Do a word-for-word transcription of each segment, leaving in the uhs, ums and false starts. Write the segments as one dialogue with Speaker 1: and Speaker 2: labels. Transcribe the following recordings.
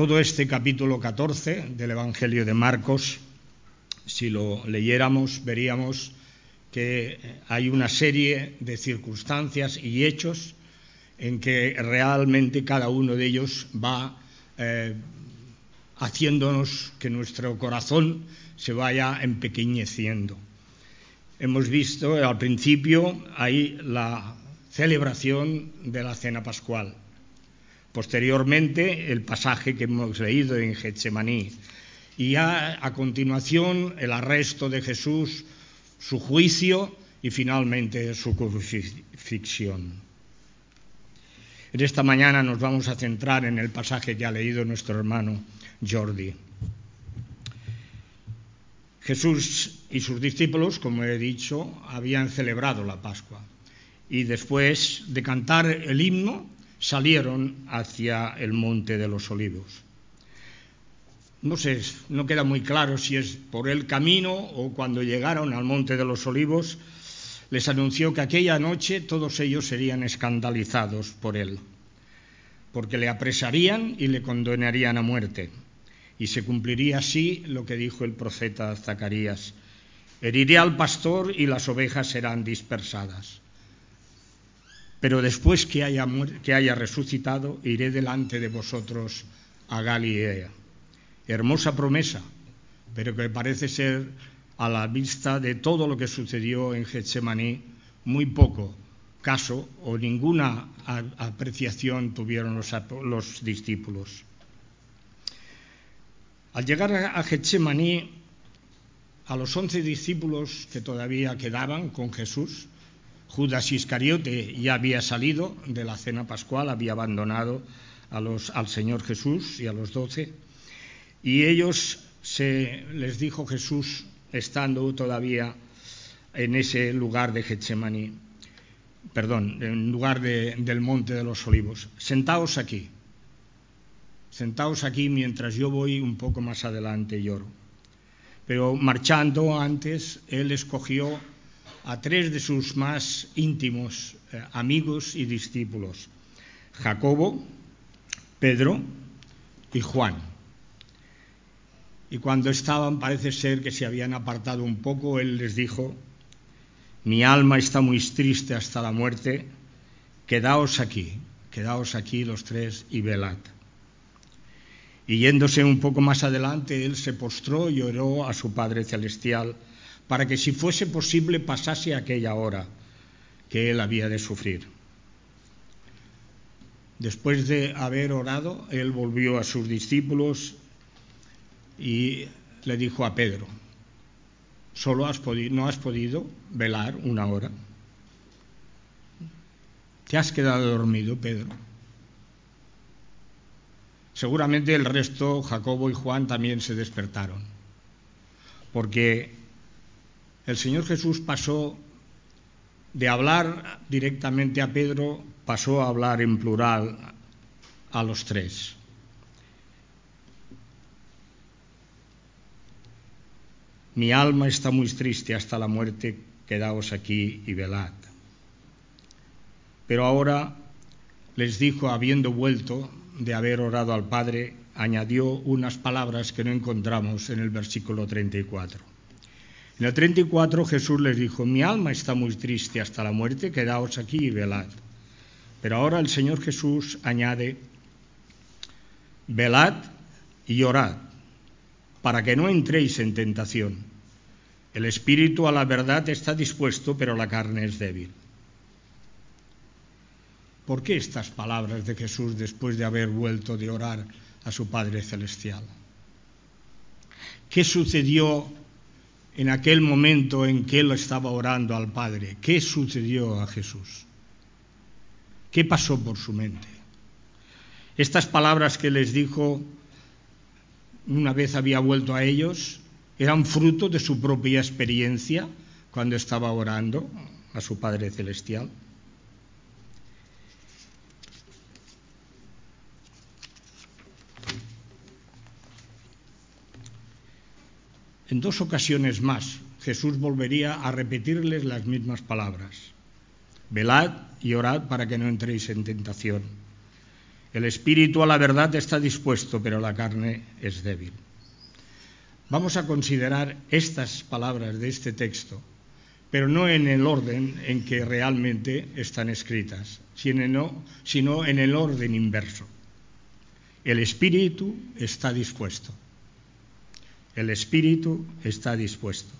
Speaker 1: Todo este capítulo catorce del Evangelio de Marcos, si lo leyéramos, veríamos que hay una serie de circunstancias y hechos en que realmente cada uno de ellos va eh, haciéndonos que nuestro corazón se vaya empequeñeciendo. Hemos visto al principio ahí la celebración de la cena pascual. Posteriormente, el pasaje que hemos leído en Getsemaní. Y ya a continuación, el arresto de Jesús, su juicio y finalmente su crucifixión. En esta mañana nos vamos a centrar en el pasaje que ha leído nuestro hermano Jordi. Jesús y sus discípulos, como he dicho, habían celebrado la Pascua. Y después de cantar el himno, salieron hacia el Monte de los Olivos. No sé, no queda muy claro si es por el camino o cuando llegaron al Monte de los Olivos, les anunció que aquella noche todos ellos serían escandalizados por él, porque le apresarían y le condenarían a muerte. Y se cumpliría así lo que dijo el profeta Zacarías: heriré al pastor y las ovejas serán dispersadas. Pero después que haya, que haya resucitado, iré delante de vosotros a Galilea. Hermosa promesa, pero que parece ser, a la vista de todo lo que sucedió en Getsemaní, muy poco caso o ninguna apreciación tuvieron los, los discípulos. Al llegar a Getsemaní, a los once discípulos que todavía quedaban con Jesús, Judas Iscariote ya había salido de la cena pascual, había abandonado a los, al Señor Jesús y a los doce, y ellos se les dijo Jesús, estando todavía en ese lugar de Getsemaní, perdón, en lugar de, del Monte de los Olivos: sentaos aquí, sentaos aquí mientras yo voy un poco más adelante y oro. Pero marchando antes, él escogió a tres de sus más íntimos eh, amigos y discípulos: Jacobo, Pedro y Juan. Y cuando estaban, parece ser que se habían apartado un poco, él les dijo: mi alma está muy triste hasta la muerte, quedaos aquí, quedaos aquí los tres y velad. Y yéndose un poco más adelante, él se postró y oró a su Padre Celestial para que, si fuese posible, pasase aquella hora que él había de sufrir. Después de haber orado, él volvió a sus discípulos y le dijo a Pedro: ¿Solo has podido, no has podido velar una hora? ¿Te has quedado dormido, Pedro? Seguramente el resto, Jacobo y Juan, también se despertaron, porque el Señor Jesús pasó de hablar directamente a Pedro, pasó a hablar en plural a los tres. Mi alma está muy triste hasta la muerte, quedaos aquí y velad. Pero ahora les dijo, habiendo vuelto de haber orado al Padre, añadió unas palabras que no encontramos en el versículo treinta y cuatro. En el treinta y cuatro Jesús les dijo: mi alma está muy triste hasta la muerte, quedaos aquí y velad. Pero ahora el Señor Jesús añade: velad y orad, para que no entréis en tentación. El espíritu a la verdad está dispuesto, pero la carne es débil. ¿Por qué estas palabras de Jesús después de haber vuelto de orar a su Padre Celestial? ¿Qué sucedió en aquel momento en que él estaba orando al Padre? ¿Qué sucedió a Jesús? ¿Qué pasó por su mente? Estas palabras que les dijo una vez había vuelto a ellos, eran fruto de su propia experiencia cuando estaba orando a su Padre Celestial. En dos ocasiones más, Jesús volvería a repetirles las mismas palabras: velad y orad para que no entréis en tentación. El espíritu a la verdad está dispuesto, pero la carne es débil. Vamos a considerar estas palabras de este texto, pero no en el orden en que realmente están escritas, sino, sino en el orden inverso. El espíritu está dispuesto. El espíritu está dispuesto.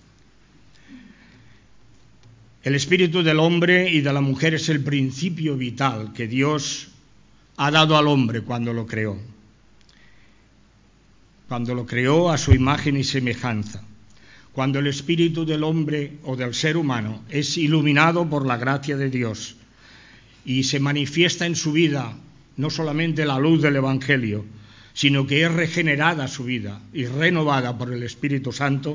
Speaker 1: El espíritu del hombre y de la mujer es el principio vital que Dios ha dado al hombre cuando lo creó. Cuando lo creó a su imagen y semejanza. Cuando el espíritu del hombre o del ser humano es iluminado por la gracia de Dios y se manifiesta en su vida no solamente la luz del Evangelio, sino que es regenerada su vida y renovada por el Espíritu Santo,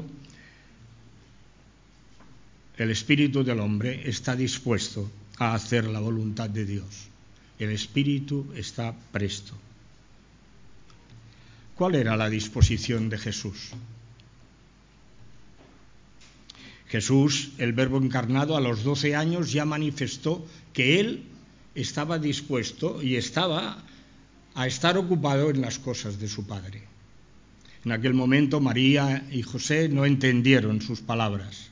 Speaker 1: el espíritu del hombre está dispuesto a hacer la voluntad de Dios. El espíritu está presto. ¿Cuál era la disposición de Jesús? Jesús, el Verbo encarnado, a los doce años ya manifestó que Él estaba dispuesto y estaba a estar ocupado en las cosas de su Padre. En aquel momento María y José no entendieron sus palabras.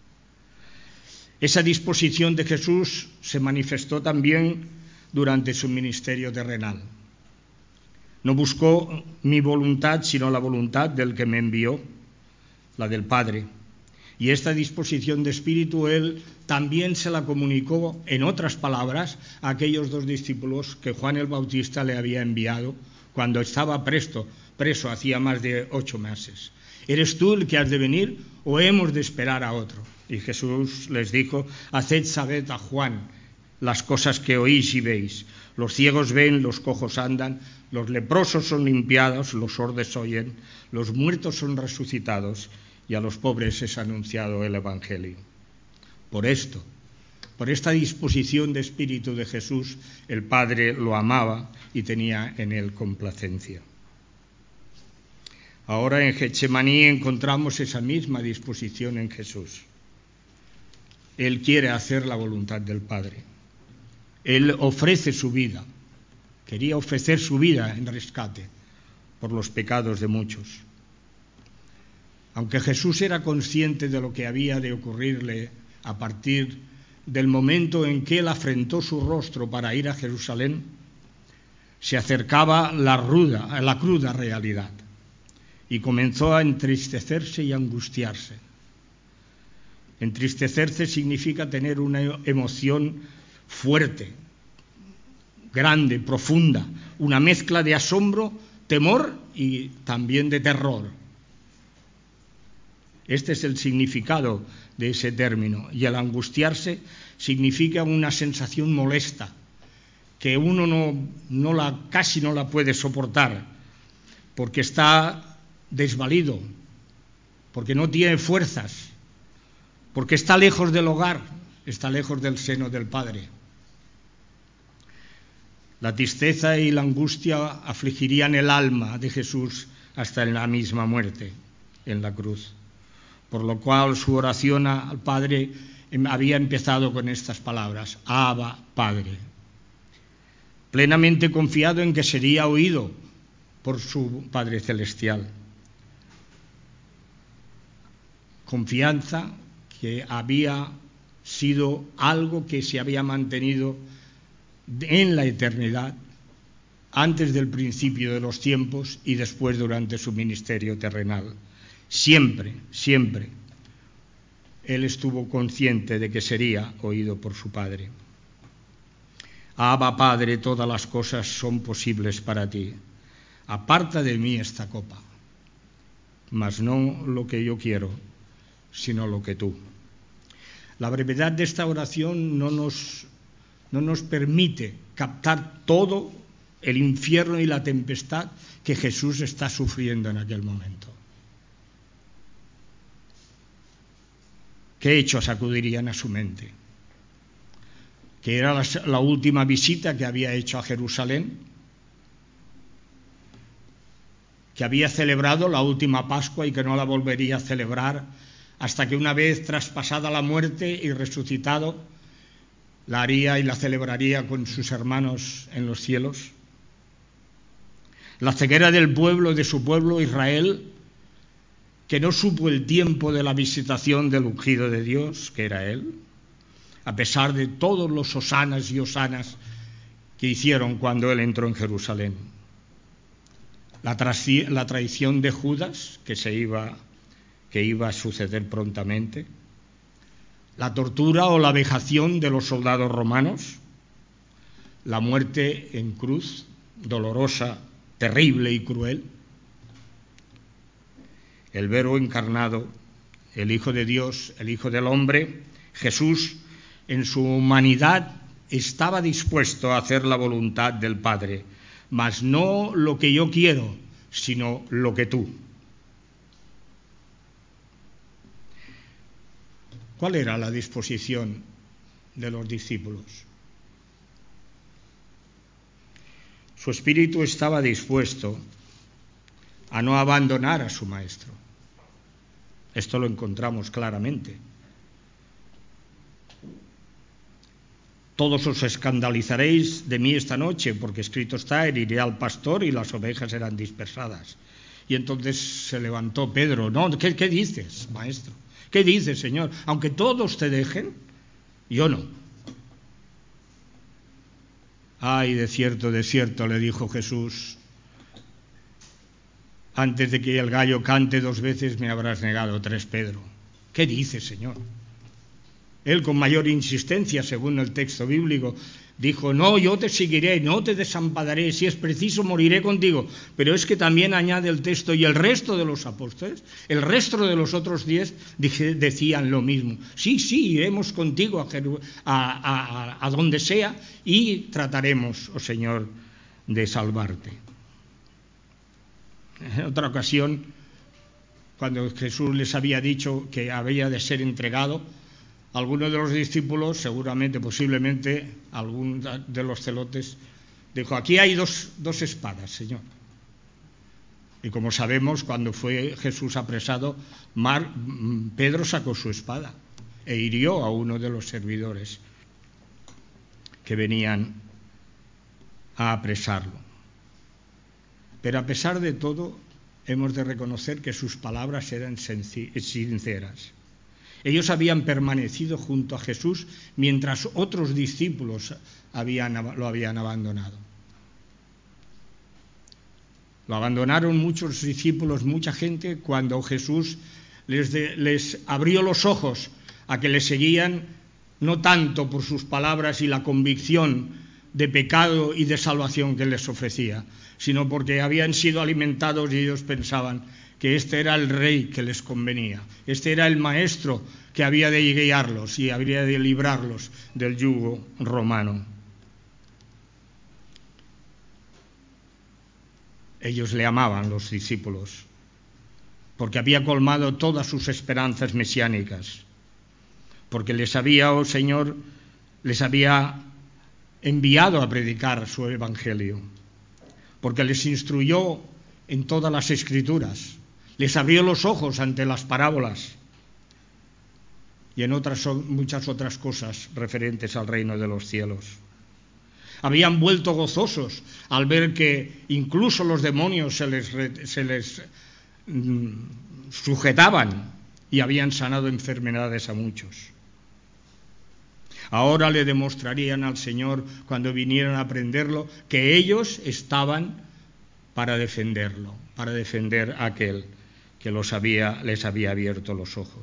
Speaker 1: Esa disposición de Jesús se manifestó también durante su ministerio terrenal. No buscó mi voluntad, sino la voluntad del que me envió, la del Padre. Y esta disposición de espíritu Él también se la comunicó, en otras palabras, a aquellos dos discípulos que Juan el Bautista le había enviado cuando estaba presto, preso hacía más de ocho meses. ¿Eres tú el que has de venir o hemos de esperar a otro? Y Jesús les dijo, haced saber a Juan las cosas que oís y veis. Los ciegos ven, los cojos andan, los leprosos son limpiados, los sordos oyen, los muertos son resucitados y a los pobres es anunciado el Evangelio. Por esto, por esta disposición de espíritu de Jesús, el Padre lo amaba y tenía en él complacencia. Ahora en Getsemaní encontramos esa misma disposición en Jesús. Él quiere hacer la voluntad del Padre. Él ofrece su vida. Quería ofrecer su vida en rescate por los pecados de muchos. Aunque Jesús era consciente de lo que había de ocurrirle a partir del momento en que él afrentó su rostro para ir a Jerusalén, se acercaba la ruda, la cruda realidad y comenzó a entristecerse y angustiarse. Entristecerse significa tener una emoción fuerte, grande, profunda, una mezcla de asombro, temor y también de terror. Este es el significado de ese término. Y el angustiarse significa una sensación molesta, que uno no, no la, casi no la puede soportar, porque está desvalido, porque no tiene fuerzas, porque está lejos del hogar, está lejos del seno del Padre. La tristeza y la angustia afligirían el alma de Jesús hasta en la misma muerte, en la cruz. Por lo cual su oración al Padre había empezado con estas palabras, Abba, Padre. Plenamente confiado en que sería oído por su Padre Celestial. Confianza que había sido algo que se había mantenido en la eternidad, antes del principio de los tiempos y después durante su ministerio terrenal. Siempre, siempre, él estuvo consciente de que sería oído por su Padre. Abba, Padre, todas las cosas son posibles para ti. Aparta de mí esta copa, mas no lo que yo quiero, sino lo que tú. La brevedad de esta oración no nos, no nos permite captar todo el infierno y la tempestad que Jesús está sufriendo en aquel momento. ¿Qué hechos acudirían a su mente? Que era la, la última visita que había hecho a Jerusalén, que había celebrado la última Pascua y que no la volvería a celebrar hasta que una vez traspasada la muerte y resucitado, la haría y la celebraría con sus hermanos en los cielos. la ceguera del pueblo, de su pueblo Israel, que no supo el tiempo de la visitación del ungido de Dios, que era Él, a pesar de todos los hosanas y hosanas que hicieron cuando Él entró en Jerusalén. La, la traición de Judas, que, se iba, que iba a suceder prontamente, la tortura o la vejación de los soldados romanos, la muerte en cruz, dolorosa, terrible y cruel, el Verbo encarnado, el Hijo de Dios, el Hijo del Hombre, Jesús, en su humanidad estaba dispuesto a hacer la voluntad del Padre, mas no lo que yo quiero, sino lo que tú. ¿Cuál era la disposición de los discípulos? Su espíritu estaba dispuesto a no abandonar a su maestro. Esto lo encontramos claramente. Todos os escandalizaréis de mí esta noche, porque escrito está, heriré al pastor y las ovejas serán dispersadas. Y entonces se levantó Pedro. No, ¿qué, qué dices, maestro? ¿Qué dices, Señor? Aunque todos te dejen, yo no. Ay, de cierto, de cierto, le dijo Jesús, antes de que el gallo cante dos veces me habrás negado tres, Pedro. ¿Qué dices, Señor? Él, con mayor insistencia, según el texto bíblico, dijo, no, yo te seguiré, no te desampararé, si es preciso moriré contigo. Pero es que también añade el texto, y el resto de los apóstoles, el resto de los otros diez, decían lo mismo. Sí, sí, iremos contigo a, a, a, a donde sea y trataremos, oh Señor, de salvarte. En otra ocasión, cuando Jesús les había dicho que había de ser entregado, algunos de los discípulos, seguramente, posiblemente, algún de los celotes, dijo, aquí hay dos, dos espadas, Señor. Y como sabemos, cuando fue Jesús apresado, Mar, Pedro sacó su espada e hirió a uno de los servidores que venían a apresarlo. Pero a pesar de todo, hemos de reconocer que sus palabras eran sinceras. Ellos habían permanecido junto a Jesús mientras otros discípulos habían, lo habían abandonado. Lo abandonaron muchos discípulos, mucha gente, cuando Jesús les, de, les abrió los ojos a que le seguían, no tanto por sus palabras y la convicción de pecado y de salvación que les ofrecía, sino porque habían sido alimentados y ellos pensaban que este era el rey que les convenía, este era el maestro que había de guiarlos y habría de librarlos del yugo romano. Ellos le amaban, los discípulos, porque había colmado todas sus esperanzas mesiánicas, porque les había, oh Señor, les había enviado a predicar su evangelio, porque les instruyó en todas las escrituras, les abrió los ojos ante las parábolas y en otras muchas otras cosas referentes al reino de los cielos. Habían vuelto gozosos al ver que incluso los demonios se les, se les mm, sujetaban y habían sanado enfermedades a muchos. Ahora le demostrarían al Señor, cuando vinieran a prenderlo, que ellos estaban para defenderlo, para defender a aquel que los había, les había abierto los ojos.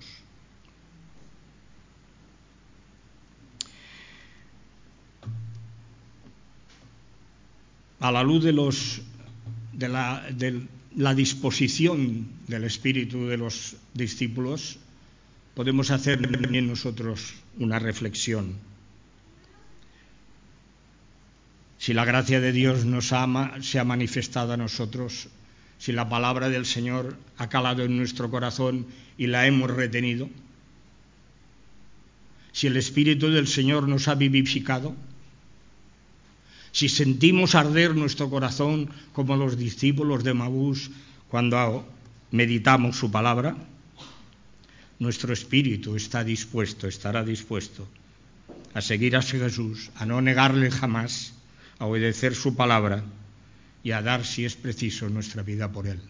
Speaker 1: A la luz de, los, de, la, de la disposición del espíritu de los discípulos, podemos hacer también nosotros una reflexión. Si la gracia de Dios nos ama, se ha manifestado a nosotros, si la palabra del Señor ha calado en nuestro corazón y la hemos retenido, si el Espíritu del Señor nos ha vivificado, si sentimos arder nuestro corazón como los discípulos de Emaús cuando meditamos su palabra, nuestro espíritu está dispuesto, estará dispuesto a seguir a Jesús, a no negarle jamás, a obedecer su palabra y a dar, si es preciso, nuestra vida por Él.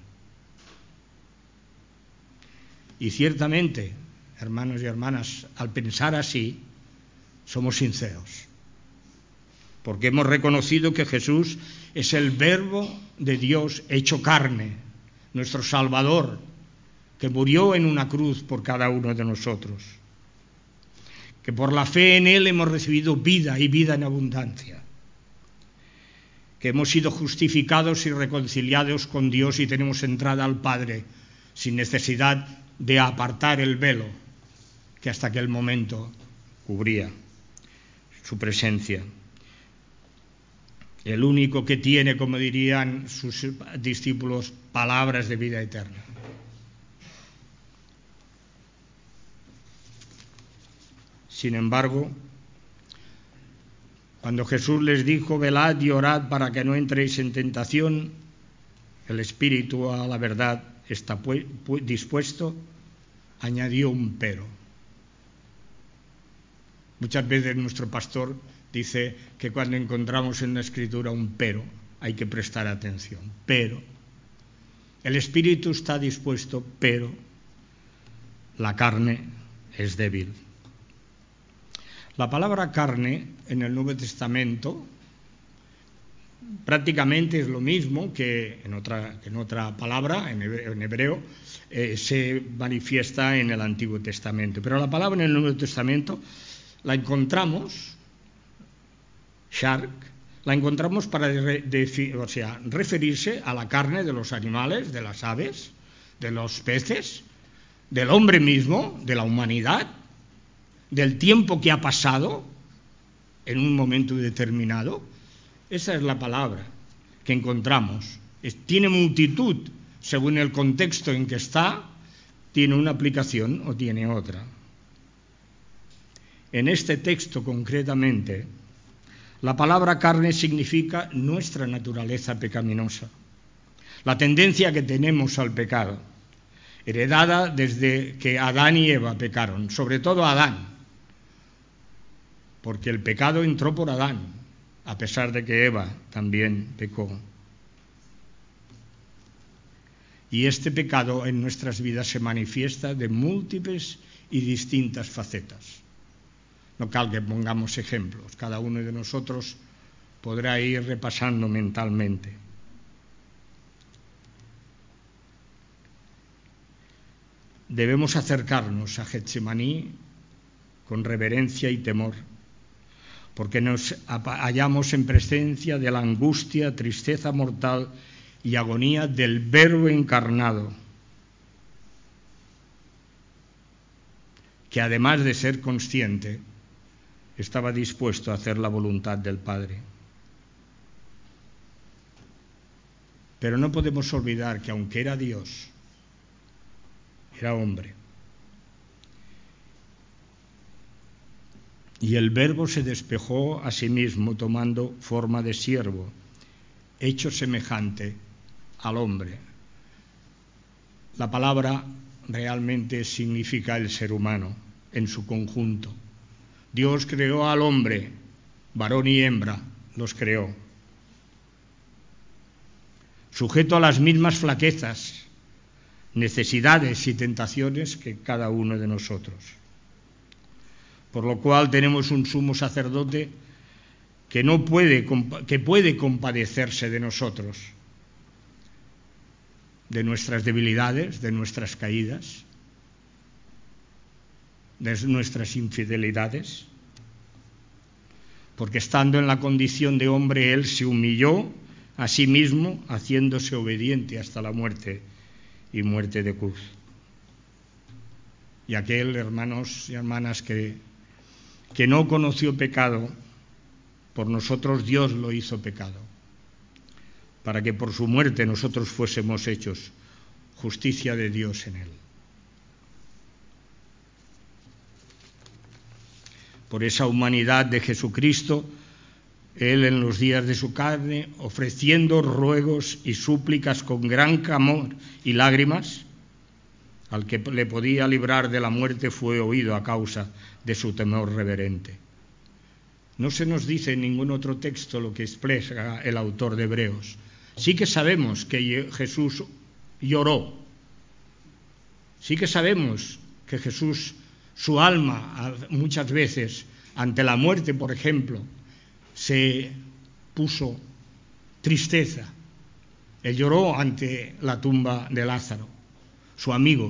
Speaker 1: Y ciertamente, hermanos y hermanas, al pensar así, somos sinceros, porque hemos reconocido que Jesús es el Verbo de Dios hecho carne, nuestro Salvador, que murió en una cruz por cada uno de nosotros, que por la fe en Él hemos recibido vida y vida en abundancia, que hemos sido justificados y reconciliados con Dios y tenemos entrada al Padre sin necesidad de apartar el velo que hasta aquel momento cubría su presencia. El único que tiene, como dirían sus discípulos, palabras de vida eterna. Sin embargo, cuando Jesús les dijo, velad y orad para que no entréis en tentación, el espíritu a la verdad está dispuesto, añadió un pero. Muchas veces nuestro pastor dice que cuando encontramos en la Escritura un pero, hay que prestar atención. Pero, el espíritu está dispuesto, pero la carne es débil. La palabra carne en el Nuevo Testamento prácticamente es lo mismo que en otra, en otra palabra, en hebreo, en hebreo eh, se manifiesta en el Antiguo Testamento. Pero la palabra en el Nuevo Testamento la encontramos, shark, la encontramos para de, de, o sea, referirse a la carne de los animales, de las aves, de los peces, del hombre mismo, de la humanidad, del tiempo que ha pasado en un momento determinado. Esa es la palabra que encontramos. Es, tiene multitud, según el contexto en que está, tiene una aplicación o tiene otra. En este texto concretamente, la palabra carne significa nuestra naturaleza pecaminosa, la tendencia que tenemos al pecado, heredada desde que Adán y Eva pecaron, sobre todo Adán, porque el pecado entró por Adán, a pesar de que Eva también pecó. Y este pecado en nuestras vidas se manifiesta de múltiples y distintas facetas. No cal que pongamos ejemplos, cada uno de nosotros podrá ir repasando mentalmente. Debemos acercarnos a Getsemaní con reverencia y temor, porque nos hallamos en presencia de la angustia, tristeza mortal y agonía del Verbo encarnado, que además de ser consciente, estaba dispuesto a hacer la voluntad del Padre. Pero no podemos olvidar que aunque era Dios, era hombre. Y el Verbo se despojó a sí mismo tomando forma de siervo, hecho semejante al hombre. La palabra realmente significa el ser humano en su conjunto. Dios creó al hombre, varón y hembra, los creó. Sujeto a las mismas flaquezas, necesidades y tentaciones que cada uno de nosotros. Por lo cual tenemos un sumo sacerdote que no puede, que puede compadecerse de nosotros, de nuestras debilidades, de nuestras caídas, de nuestras infidelidades, porque estando en la condición de hombre, Él se humilló a sí mismo, haciéndose obediente hasta la muerte y muerte de cruz. Y aquel, hermanos y hermanas, que, que no conoció pecado, por nosotros Dios lo hizo pecado, para que por su muerte nosotros fuésemos hechos justicia de Dios en Él. Por esa humanidad de Jesucristo, Él en los días de su carne, ofreciendo ruegos y súplicas con gran clamor y lágrimas, al que le podía librar de la muerte fue oído a causa de su temor reverente. No se nos dice en ningún otro texto lo que expresa el autor de Hebreos, Sí que sabemos que Jesús lloró. Sí que sabemos que Jesús, su alma, muchas veces, ante la muerte, por ejemplo, se puso tristeza. Él lloró ante la tumba de Lázaro, su amigo.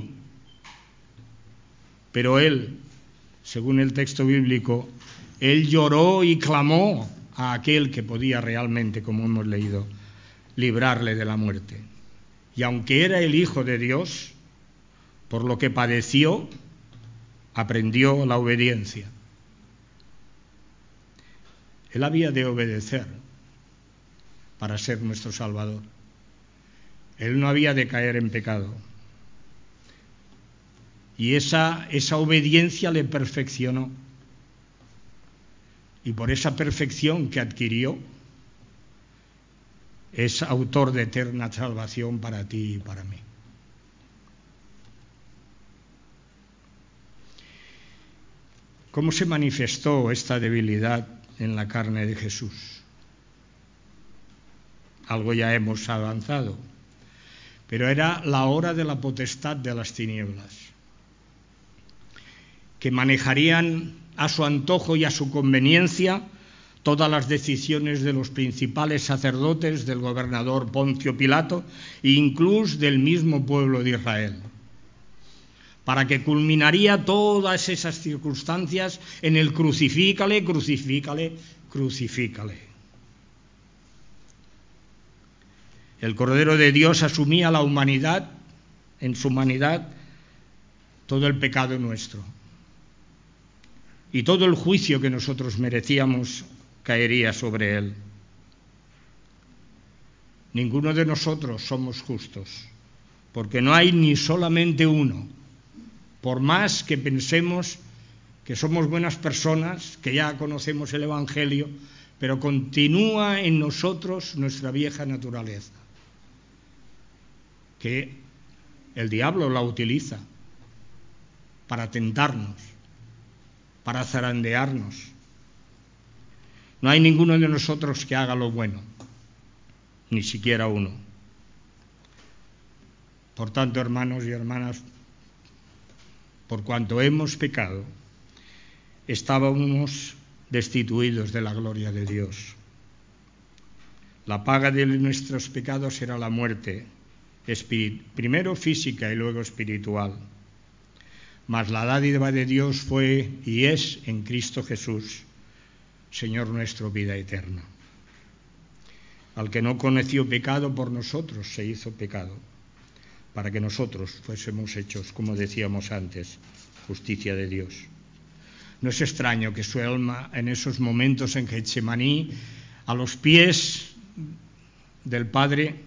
Speaker 1: Pero él, según el texto bíblico, él lloró y clamó a aquel que podía realmente, como hemos leído, librarle de la muerte. Y aunque era el Hijo de Dios, por lo que padeció, aprendió la obediencia. Él había de obedecer para ser nuestro Salvador. Él no había de caer en pecado. Y esa, esa obediencia le perfeccionó. Y por esa perfección que adquirió, es autor de eterna salvación para ti y para mí. ¿Cómo se manifestó esta debilidad en la carne de Jesús? Algo ya hemos avanzado, pero era la hora de la potestad de las tinieblas, que manejarían a su antojo y a su conveniencia todas las decisiones de los principales sacerdotes, del gobernador Poncio Pilato e incluso del mismo pueblo de Israel, para que culminaría todas esas circunstancias en el crucifícale, crucifícale, crucifícale. El Cordero de Dios asumía la humanidad, en su humanidad, todo el pecado nuestro. Y todo el juicio que nosotros merecíamos caería sobre él. Ninguno de nosotros somos justos, porque no hay ni solamente uno. Por más que pensemos que somos buenas personas, que ya conocemos el Evangelio, pero continúa en nosotros nuestra vieja naturaleza, que el diablo la utiliza para tentarnos, para zarandearnos. No hay ninguno de nosotros que haga lo bueno, ni siquiera uno. Por tanto, hermanos y hermanas, por cuanto hemos pecado, estábamos destituidos de la gloria de Dios. La paga de nuestros pecados era la muerte, primero física y luego espiritual. Mas la dádiva de Dios fue y es en Cristo Jesús, Señor nuestro, vida eterna. Al que no conoció pecado, por nosotros se hizo pecado, para que nosotros fuésemos hechos, como decíamos antes, justicia de Dios. No es extraño que su alma, en esos momentos en Getsemaní, a los pies del Padre,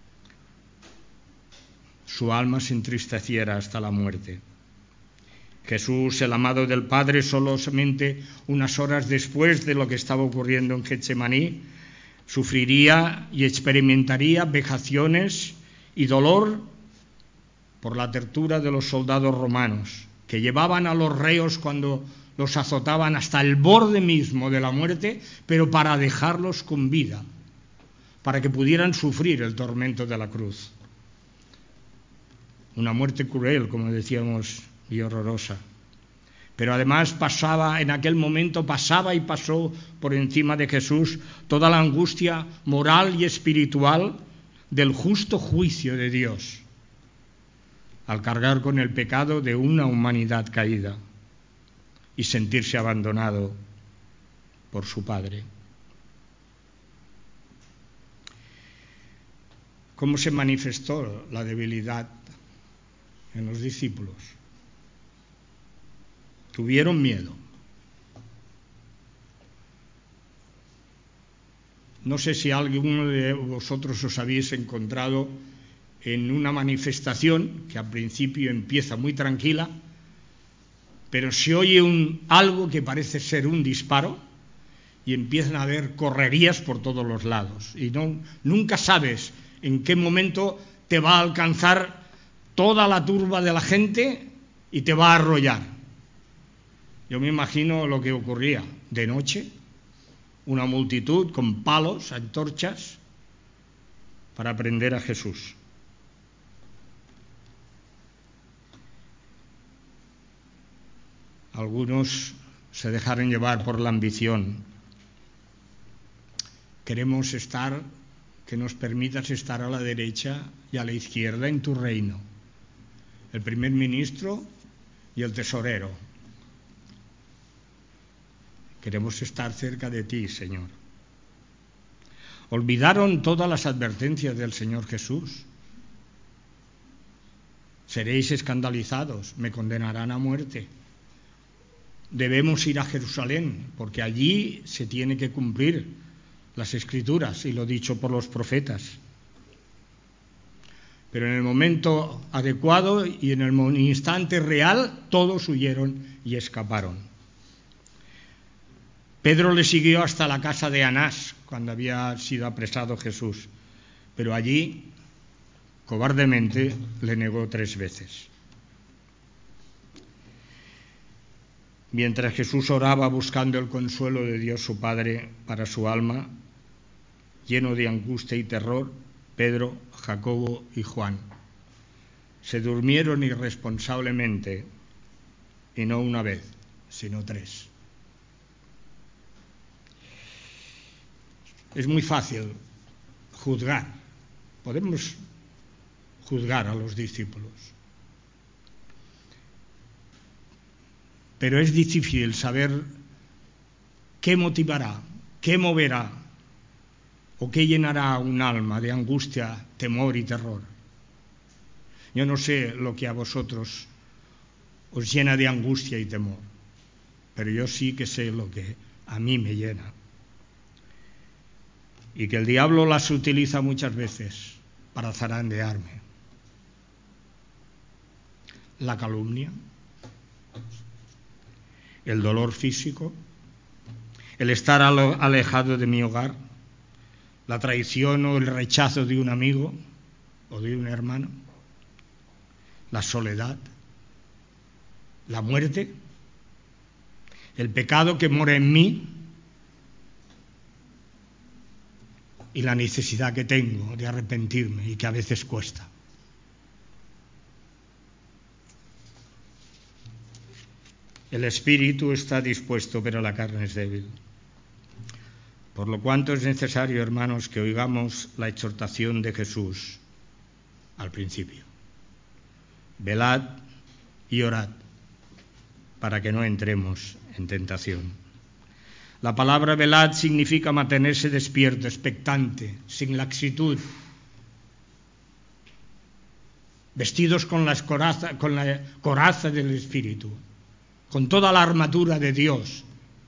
Speaker 1: su alma se entristeciera hasta la muerte. Jesús, el amado del Padre, solamente unas horas después de lo que estaba ocurriendo en Getsemaní, sufriría y experimentaría vejaciones y dolor por la tortura de los soldados romanos, que llevaban a los reos cuando los azotaban hasta el borde mismo de la muerte, pero para dejarlos con vida, para que pudieran sufrir el tormento de la cruz. Una muerte cruel, como decíamos, y horrorosa. Pero además pasaba, en aquel momento pasaba y pasó por encima de Jesús toda la angustia moral y espiritual del justo juicio de Dios, al cargar con el pecado de una humanidad caída y sentirse abandonado por su Padre. ¿Cómo se manifestó la debilidad en los discípulos? Tuvieron miedo. No sé si alguno de vosotros os habéis encontrado en una manifestación que al principio empieza muy tranquila, pero se oye un, algo que parece ser un disparo y empiezan a haber correrías por todos los lados. Y no, nunca sabes en qué momento te va a alcanzar toda la turba de la gente y te va a arrollar. Yo me imagino lo que ocurría de noche, una multitud con palos, antorchas, para aprender a Jesús. Algunos se dejaron llevar por la ambición. Queremos estar, que nos permitas estar a la derecha y a la izquierda en tu reino. El primer ministro y el tesorero. Queremos estar cerca de ti, Señor. Olvidaron todas las advertencias del Señor Jesús. Seréis escandalizados, me condenarán a muerte. Debemos ir a Jerusalén, porque allí se tiene que cumplir las Escrituras y lo dicho por los profetas. Pero en el momento adecuado y en el instante real, todos huyeron y escaparon. Pedro le siguió hasta la casa de Anás, cuando había sido apresado Jesús, pero allí, cobardemente, le negó tres veces. Mientras Jesús oraba buscando el consuelo de Dios su Padre para su alma, lleno de angustia y terror, Pedro, Jacobo y Juan se durmieron irresponsablemente, y no una vez, sino tres. Es muy fácil juzgar, podemos juzgar a los discípulos, pero es difícil saber qué motivará, qué moverá o qué llenará un alma de angustia, temor y terror. Yo no sé lo que a vosotros os llena de angustia y temor, pero yo sí que sé lo que a mí me llena. Y que el diablo las utiliza muchas veces para zarandearme. La calumnia, el dolor físico, el estar alejado de mi hogar, la traición o el rechazo de un amigo o de un hermano, la soledad, la muerte, el pecado que mora en mí y la necesidad que tengo de arrepentirme y que a veces cuesta. El espíritu está dispuesto, pero la carne es débil. Por lo cuanto es necesario, hermanos, que oigamos la exhortación de Jesús al principio. Velad y orad para que no entremos en tentación. La palabra velad significa mantenerse despierto, expectante, sin laxitud, vestidos con la coraza, con la coraza del Espíritu, con toda la armadura de Dios.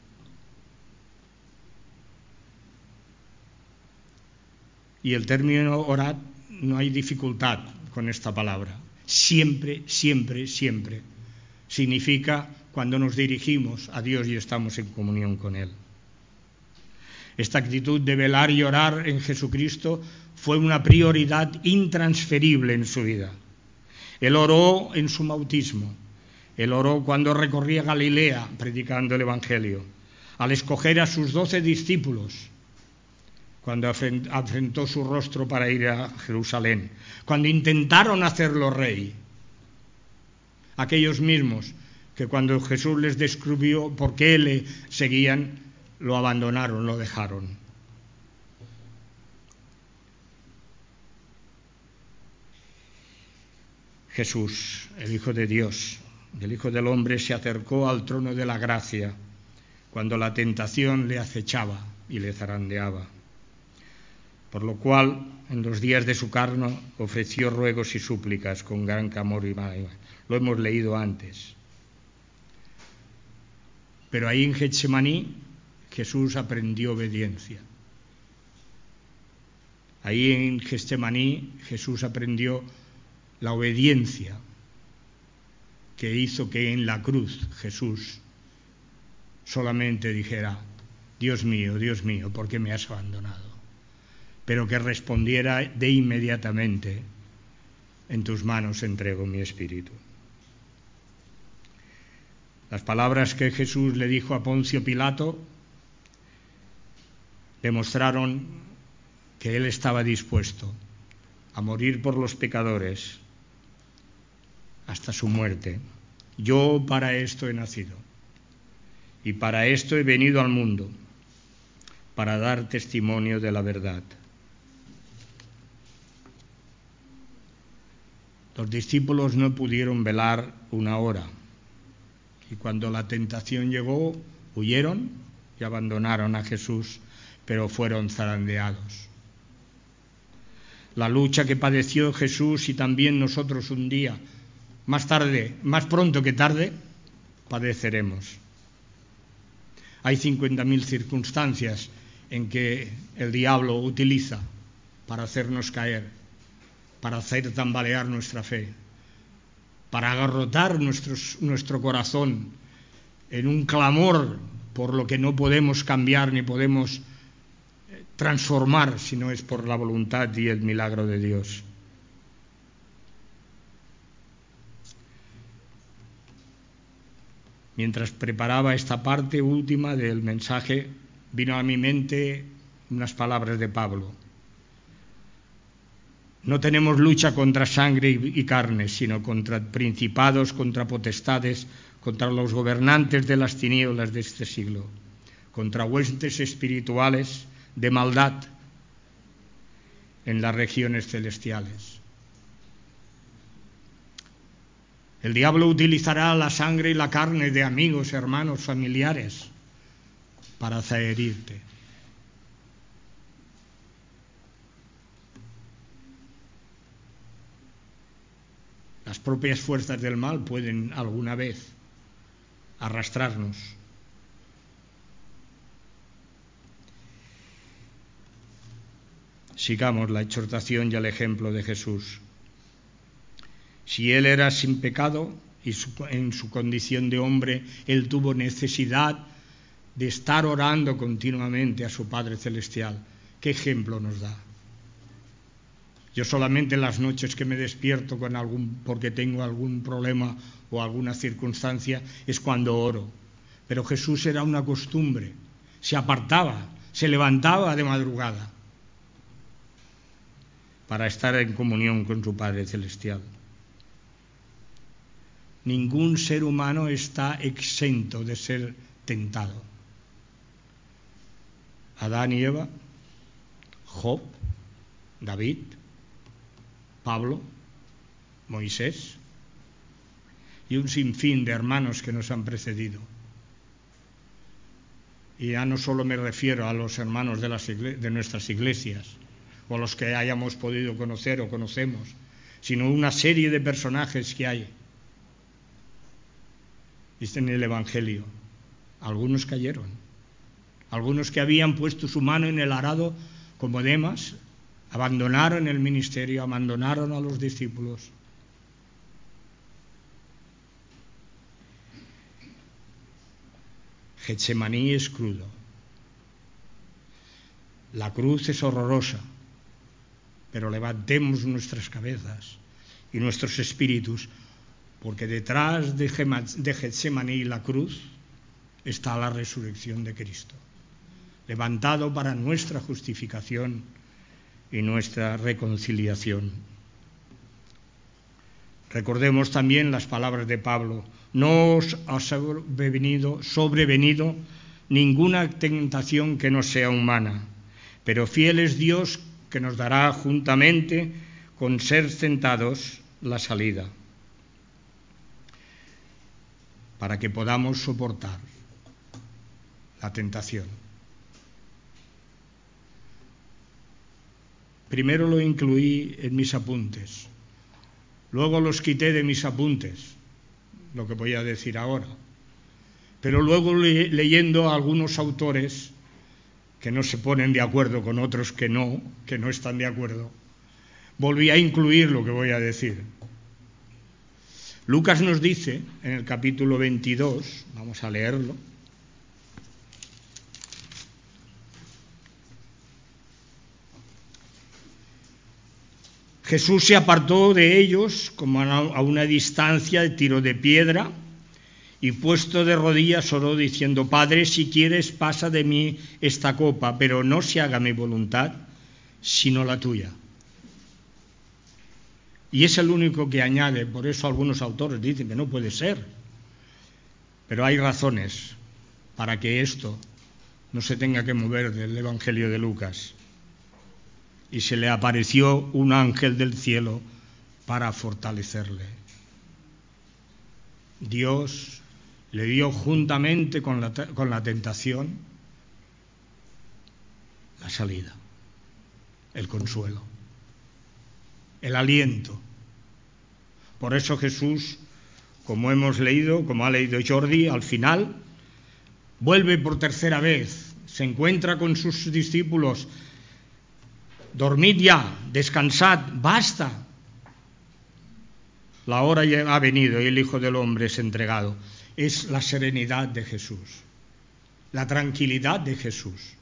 Speaker 1: Y el término orad, no hay dificultad con esta palabra. Siempre, siempre, siempre significa cuando nos dirigimos a Dios y estamos en comunión con Él. Esta actitud de velar y orar en Jesucristo fue una prioridad intransferible en su vida. Él oró en su bautismo, él oró cuando recorría Galilea predicando el Evangelio, al escoger a sus doce discípulos, cuando afrentó su rostro para ir a Jerusalén, cuando intentaron hacerlo rey. Aquellos mismos que cuando Jesús les descubrió por qué le seguían, lo abandonaron, lo dejaron. Jesús, el Hijo de Dios, el Hijo del Hombre, se acercó al trono de la gracia cuando la tentación le acechaba y le zarandeaba. Por lo cual, en los días de su carne, ofreció ruegos y súplicas con gran clamor y lágrimas. Lo hemos leído antes. Pero ahí en Getsemaní, Jesús aprendió obediencia. Ahí en Getsemaní, Jesús aprendió la obediencia que hizo que en la cruz Jesús solamente dijera: Dios mío, Dios mío, ¿por qué me has abandonado? Pero que respondiera de inmediatamente: en tus manos entrego mi espíritu. Las palabras que Jesús le dijo a Poncio Pilato demostraron que él estaba dispuesto a morir por los pecadores hasta su muerte. Yo para esto he nacido y para esto he venido al mundo, para dar testimonio de la verdad. Los discípulos no pudieron velar una hora y cuando la tentación llegó, huyeron y abandonaron a Jesús, pero fueron zarandeados. La lucha que padeció Jesús y también nosotros un día, más tarde, más pronto que tarde, padeceremos. Hay cincuenta mil circunstancias en que el diablo utiliza para hacernos caer, para hacer tambalear nuestra fe, para agarrotar nuestros, nuestro corazón en un clamor por lo que no podemos cambiar ni podemos transformar si no es por la voluntad y el milagro de Dios. Mientras preparaba esta parte última del mensaje, vino a mi mente unas palabras de Pablo. No tenemos lucha contra sangre y carne, sino contra principados, contra potestades, contra los gobernantes de las tinieblas de este siglo, contra huestes espirituales de maldad en las regiones celestiales. El diablo utilizará la sangre y la carne de amigos, hermanos, familiares para herirte. Las propias fuerzas del mal pueden alguna vez arrastrarnos. Sigamos la exhortación y el ejemplo de Jesús. Si Él era sin pecado y su, en su condición de hombre, Él tuvo necesidad de estar orando continuamente a su Padre Celestial. ¿Qué ejemplo nos da? Yo solamente en las noches que me despierto con algún, porque tengo algún problema o alguna circunstancia, es cuando oro. Pero Jesús era una costumbre, se apartaba, se levantaba de madrugada para estar en comunión con su Padre Celestial. Ningún ser humano está exento de ser tentado. Adán y Eva, Job, David, Pablo, Moisés y un sinfín de hermanos que nos han precedido. Y ya no solo me refiero a los hermanos de, las igle- de nuestras iglesias o a los que hayamos podido conocer o conocemos, sino una serie de personajes que hay en el Evangelio. Algunos cayeron, algunos que habían puesto su mano en el arado como Demas, abandonaron el ministerio, abandonaron a los discípulos. Getsemaní es crudo. La cruz es horrorosa, pero levantemos nuestras cabezas y nuestros espíritus, porque detrás de Getsemaní, la cruz, está la resurrección de Cristo, levantado para nuestra justificación y nuestra reconciliación. Recordemos también las palabras de Pablo: no os ha sobrevenido, sobrevenido ninguna tentación que no sea humana, pero fiel es Dios que nos dará juntamente con ser tentados la salida, para que podamos soportar la tentación. Primero lo incluí en mis apuntes, luego los quité de mis apuntes, lo que voy a decir ahora, pero luego le, leyendo a algunos autores que no se ponen de acuerdo con otros que no, que no están de acuerdo, volví a incluir lo que voy a decir. Lucas nos dice en el capítulo veintidós, vamos a leerlo, Jesús se apartó de ellos como a una distancia de tiro de piedra y puesto de rodillas oró diciendo: Padre, si quieres pasa de mí esta copa, pero no se haga mi voluntad sino la tuya. Y es el único que añade, por eso algunos autores dicen que no puede ser. Pero hay razones para que esto no se tenga que mover del Evangelio de Lucas. Y se le apareció un ángel del cielo para fortalecerle. Dios le dio juntamente con la, con la tentación la salida, el consuelo, el aliento. Por eso Jesús, como hemos leído, como ha leído Jordi, al final vuelve por tercera vez, se encuentra con sus discípulos. Dormid ya, descansad, basta. La hora ya ha venido y el Hijo del Hombre es entregado. Es la serenidad de Jesús, la tranquilidad de Jesús.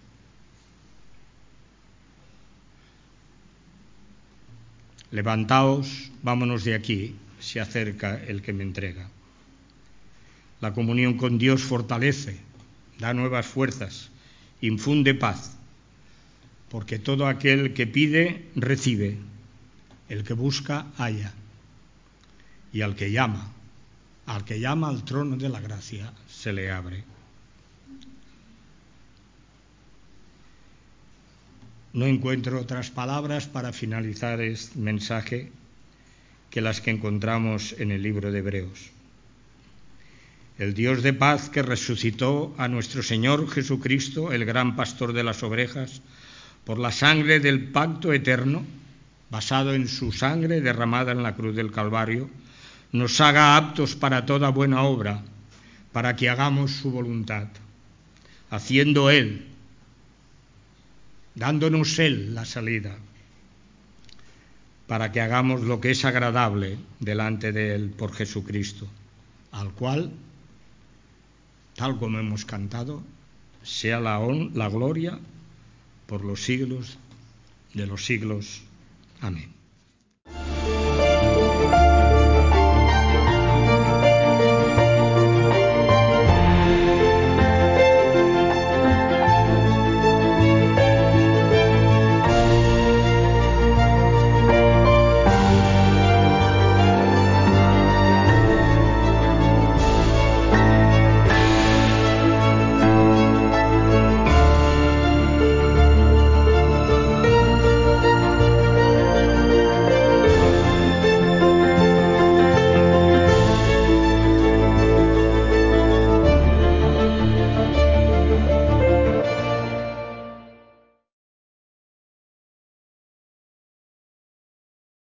Speaker 1: Levantaos, vámonos de aquí, se acerca el que me entrega. La comunión con Dios fortalece, da nuevas fuerzas, infunde paz, porque todo aquel que pide, recibe, el que busca, halla, y al que llama, al que llama al trono de la gracia, se le abre. No encuentro otras palabras para finalizar este mensaje que las que encontramos en el libro de Hebreos. El Dios de paz que resucitó a nuestro Señor Jesucristo, el gran pastor de las ovejas, por la sangre del pacto eterno, basado en su sangre derramada en la cruz del Calvario, nos haga aptos para toda buena obra, para que hagamos su voluntad, haciendo Él, dándonos Él la salida, para que hagamos lo que es agradable delante de Él por Jesucristo, al cual, tal como hemos cantado, sea la, la gloria por los siglos de los siglos. Amén.